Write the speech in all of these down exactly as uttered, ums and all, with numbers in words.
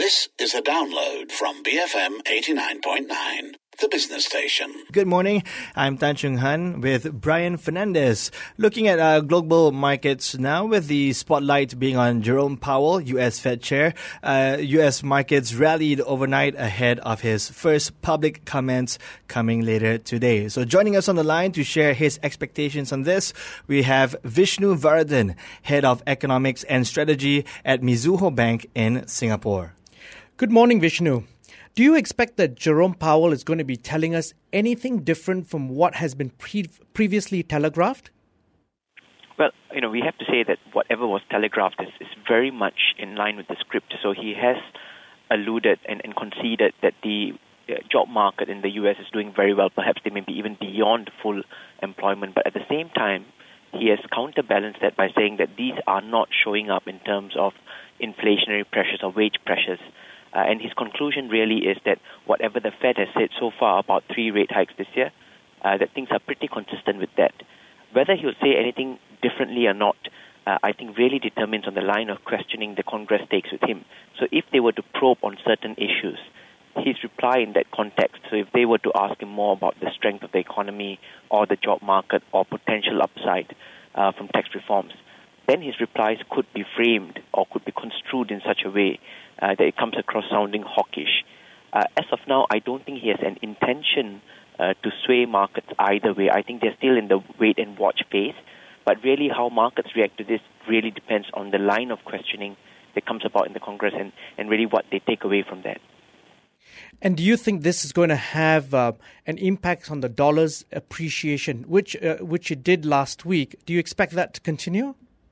This is a download from B F M eighty-nine point nine, the business station. Good morning. I'm Tan Chung Han with Brian Fernandez. Looking at uh, global markets now, with the spotlight being on Jerome Powell, U S Fed Chair. Uh, U S markets rallied overnight ahead of his first public comments coming later today. So joining us on the line to share his expectations on this, we have Vishnu Varadhan, Head of Economics and Strategy at Mizuho Bank in Singapore. Good morning, Vishnu. Do you expect that Jerome Powell is going to be telling us anything different from what has been pre- previously telegraphed? Well, you know, we have to say that whatever was telegraphed is, is very much in line with the script. So he has alluded and, and conceded that the uh, job market in the U S is doing very well. Perhaps they may be even beyond full employment. But at the same time, he has counterbalanced that by saying that these are not showing up in terms of inflationary pressures or wage pressures. Uh, and his conclusion really is that whatever the Fed has said so far about three rate hikes this year, uh, that things are pretty consistent with that. Whether he'll say anything differently or not, uh, I think really determines on the line of questioning the Congress takes with him. So if they were to probe on certain issues, his reply in that context, so if they were to ask him more about the strength of the economy or the job market or potential upside uh, from tax reforms, then his replies could be framed or could be construed in such a way uh, that it comes across sounding hawkish. Uh, as of now, I don't think he has an intention uh, to sway markets either way. I think they're still in the wait-and-watch phase. But really how markets react to this really depends on the line of questioning that comes about in the Congress and, and really what they take away from that. And do you think this is going to have uh, an impact on the dollar's appreciation, which uh, which it did last week? Do you expect that to continue?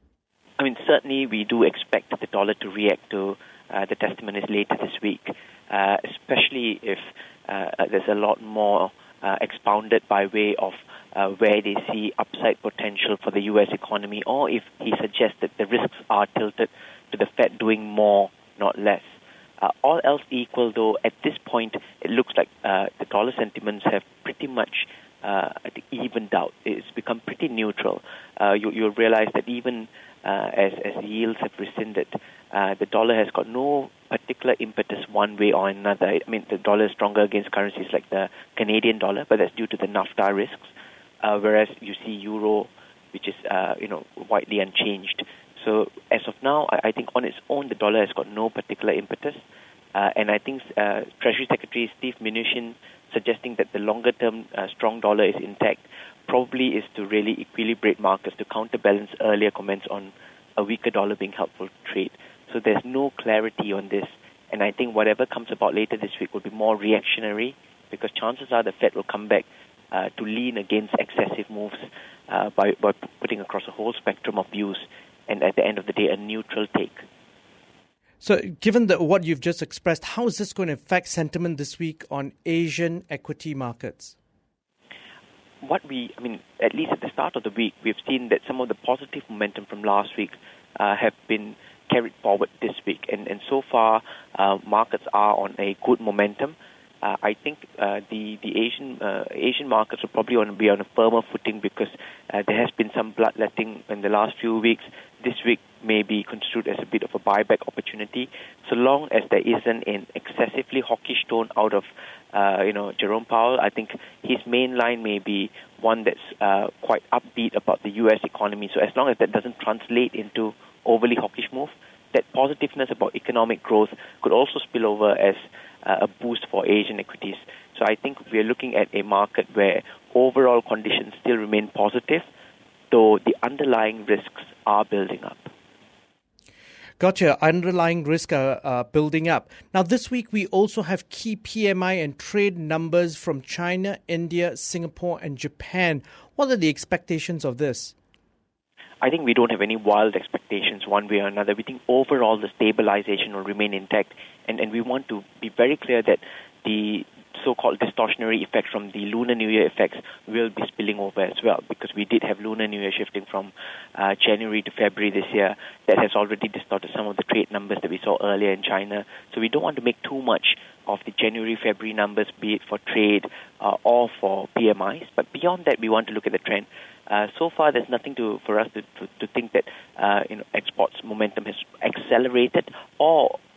I mean, certainly we do expect the dollar to react to uh, the testimonies later this week, uh, especially if uh, there's a lot more uh, expounded by way of uh, where they see upside potential for the U S economy, or if he suggests that the risks are tilted to the Fed doing more, not less. Uh, all else equal, though, at this point, it looks like uh, the dollar sentiments have pretty much uh, evened out. It's become pretty neutral. Uh, you, you'll realize that even Uh, as, as yields have rescinded, uh, the dollar has got no particular impetus one way or another. I mean, the dollar is stronger against currencies like the Canadian dollar, but that's due to the NAFTA risks, uh, whereas you see euro, which is, uh, you know, widely unchanged. So as of now, I, I think on its own, the dollar has got no particular impetus. Uh, and I think uh, Treasury Secretary Steve Mnuchin suggesting that the longer-term uh, strong dollar is intact probably is to really equilibrate markets to counterbalance earlier comments on a weaker dollar being helpful to trade. So there's no clarity on this. And I think whatever comes about later this week will be more reactionary because chances are the Fed will come back uh, to lean against excessive moves uh, by, by putting across a whole spectrum of views and at the end of the day, a neutral take. So given the, what you've just expressed, how is this going to affect sentiment this week on Asian equity markets? What we, I mean, at least at the start of the week, we've seen that some of the positive momentum from last week uh, have been carried forward this week. And, and so far, uh, markets are on a good momentum. Uh, I think uh, the, the Asian uh, Asian markets will probably want to be on a firmer footing because uh, there has been some bloodletting in the last few weeks. This week may be construed as a bit of a buyback opportunity, so long as there isn't an excessively hawkish tone out of uh, you know Jerome Powell. I think his main line may be one that's uh, quite upbeat about the U S economy. So as long as that doesn't translate into overly hawkish move, that positiveness about economic growth could also spill over as uh, a boost for Asian equities. So I think we're looking at a market where overall conditions still remain positive, though the underlying risks are building up. Gotcha. Underlying risk are uh, building up. Now, this week, we also have key P M I and trade numbers from China, India, Singapore, and Japan. What are the expectations of this? I think we don't have any wild expectations one way or another. We think overall the stabilization will remain intact. And, and we want to be very clear that the so-called distortionary effects from the Lunar New Year effects will be spilling over as well, because we did have Lunar New Year shifting from uh, January to February this year. That has already distorted some of the trade numbers that we saw earlier in China. So we don't want to make too much of the January, February numbers, be it for trade uh, or for P M Is. But beyond that, we want to look at the trend. Uh, so far, there's nothing to for us to, to, to think that uh, you know exports momentum has accelerated or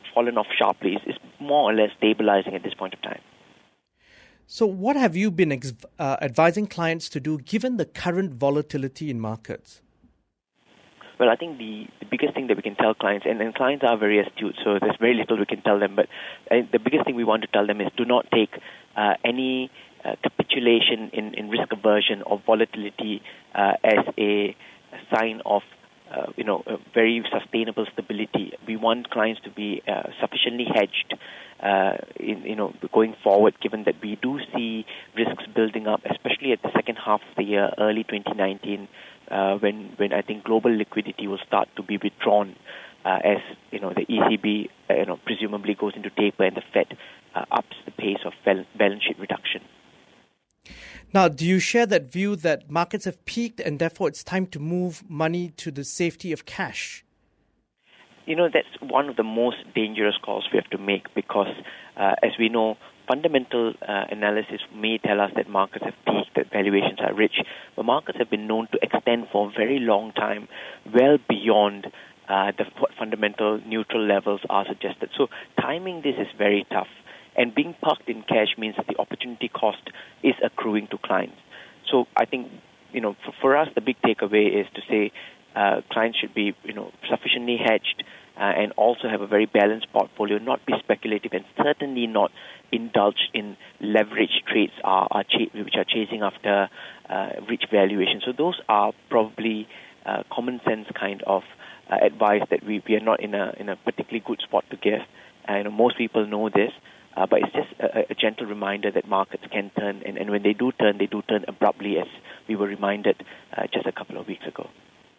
fallen off sharply. It's, it's more or less stabilizing at this point of time. So what have you been ex- uh, advising clients to do given the current volatility in markets? Well, I think the, the biggest thing that we can tell clients, and, and clients are very astute, so there's very little we can tell them, but uh, the biggest thing we want to tell them is do not take uh, any uh, capitulation in, in risk aversion or volatility uh, as a, a sign of uh, you know, a very sustainable stability. We want clients to be uh, sufficiently hedged uh, in, you know, going forward, given that we do see risks building up, especially at the second half of the year, early twenty nineteen, Uh, when when I think global liquidity will start to be withdrawn uh, as you know the E C B uh, you know presumably goes into taper and the Fed uh, ups the pace of balance sheet reduction. Now, do you share that view that markets have peaked and therefore it's time to move money to the safety of cash? You know, that's one of the most dangerous calls we have to make because, uh, as we know, fundamental uh, analysis may tell us that markets have peaked, that valuations are rich, but markets have been known to extend for a very long time, well beyond uh, the what fundamental neutral levels are suggested. So timing this is very tough, and being parked in cash means that the opportunity cost is accruing to clients. So I think, you know, for, for us, the big takeaway is to say uh, clients should be, you know, sufficiently hedged uh, and also have a very balanced portfolio, not be speculative, and certainly not indulged in leverage trades are, are ch- which are chasing after uh, rich valuations. So those are probably uh, common sense kind of uh, advice that we, we are not in a in a particularly good spot to give. Uh, you know, most people know this, uh, but it's just a, a gentle reminder that markets can turn, and, and when they do turn, they do turn abruptly, as we were reminded uh, just a couple of weeks ago.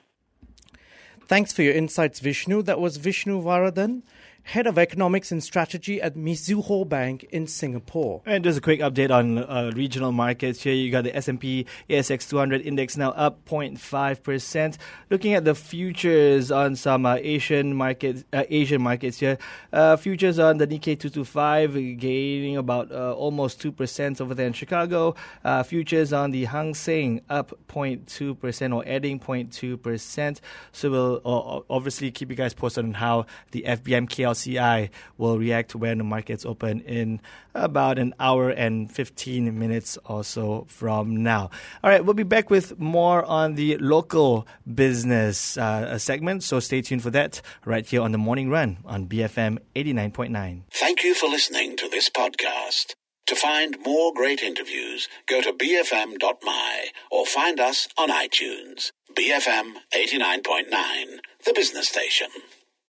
Thanks for your insights, Vishnu. That was Vishnu Varadhan, Head of Economics and Strategy at Mizuho Bank in Singapore. And just a quick update on uh, regional markets here. You got the S and P A S X two hundred index now up zero point five percent. Looking at the futures on some uh, Asian markets, uh, Asian markets here. Uh, futures on the Nikkei two twenty-five gaining about uh, almost two percent over there in Chicago. Uh, futures on the Hang Seng up zero point two percent or adding zero point two percent. So we'll uh, obviously keep you guys posted on how the F B M K L C I will react when the markets open in about an hour and fifteen minutes or so from now. All right, we'll be back with more on the local business uh, segment, so stay tuned for that right here on The Morning Run on B F M eighty-nine point nine. Thank you for listening to this podcast. To find more great interviews, go to b f m dot m y or find us on iTunes. B F M eighty-nine point nine, the business station.